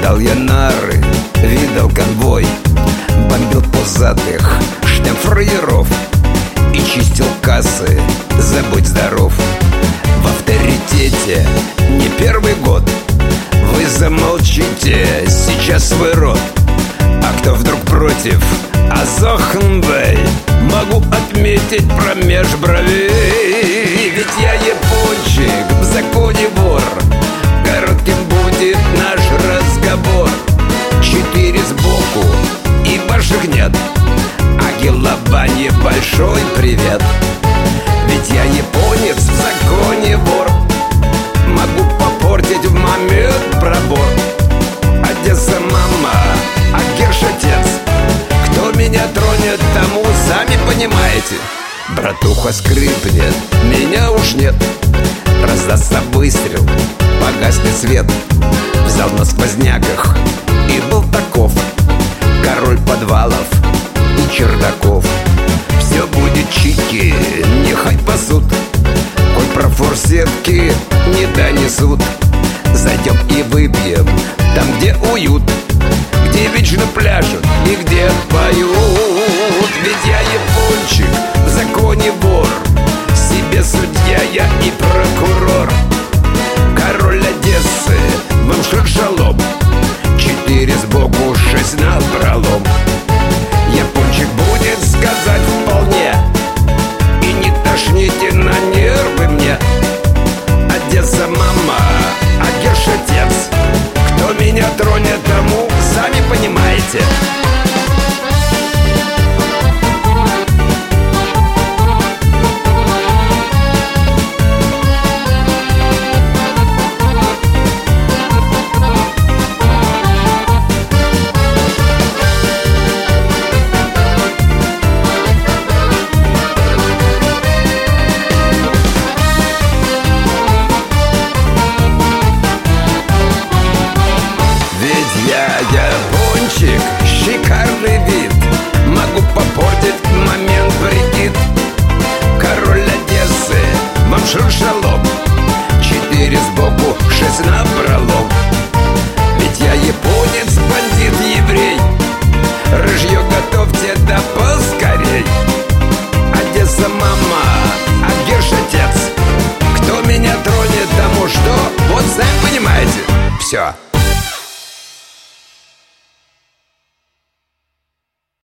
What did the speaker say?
Видал я нары, видал конвой, бомбил пузатых штаб-фраеров и чистил кассы, забудь здоров. В авторитете не первый год. Вы замолчите сейчас свой рот. А кто вдруг против Азохнбэй, могу отметить промеж бровей. Ведь я япончик, в законе вор. Коротким будет наш разговор. 4 сбоку и ваших нет. Агилабанье, большой привет. Ведь я японец, в законе вор. Могу попортить в момент пробор. Одесса мама, а Герш отец. Кто меня тронет, тому сами понимаете. Братуха скрипнет, меня уж нет. Раздастся выстрел, погаснет свет. Взял на сквозняках и был таков. Король подвалов и чердаков. Все будет чики, нехай пасут. Коль про форсетки не донесут. Зайдем и выпьем там, где уют, где вечно пляшут и где поют. Ведь я япончик, в законе вор. Себе судья я и прокурор. Король Одессы, вам шлет шалом. 4 сбоку, 6 напролом. Япончик будет сказать вполне. И не тошните на нервы мне. Одесса мама, а Герш отец. Кто меня тронет, тому сами понимаете. Япончик, шикарный вид. Могу попортить момент вредит. Король Одессы, вам шлет шалом. 4 сбоку, 6 напролом. Ведь я японец, бандит, еврей. Рыжье готовьте, да поскорей. Одесса мама, а Герш отец. Кто меня тронет, тому что, вот сами понимаете. Все.